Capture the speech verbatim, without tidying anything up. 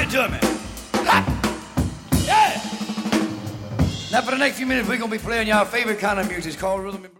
to me. Ha! Yeah! Now for the next few minutes, we're going to be playing your favorite kind of music. It's called rhythm and blues.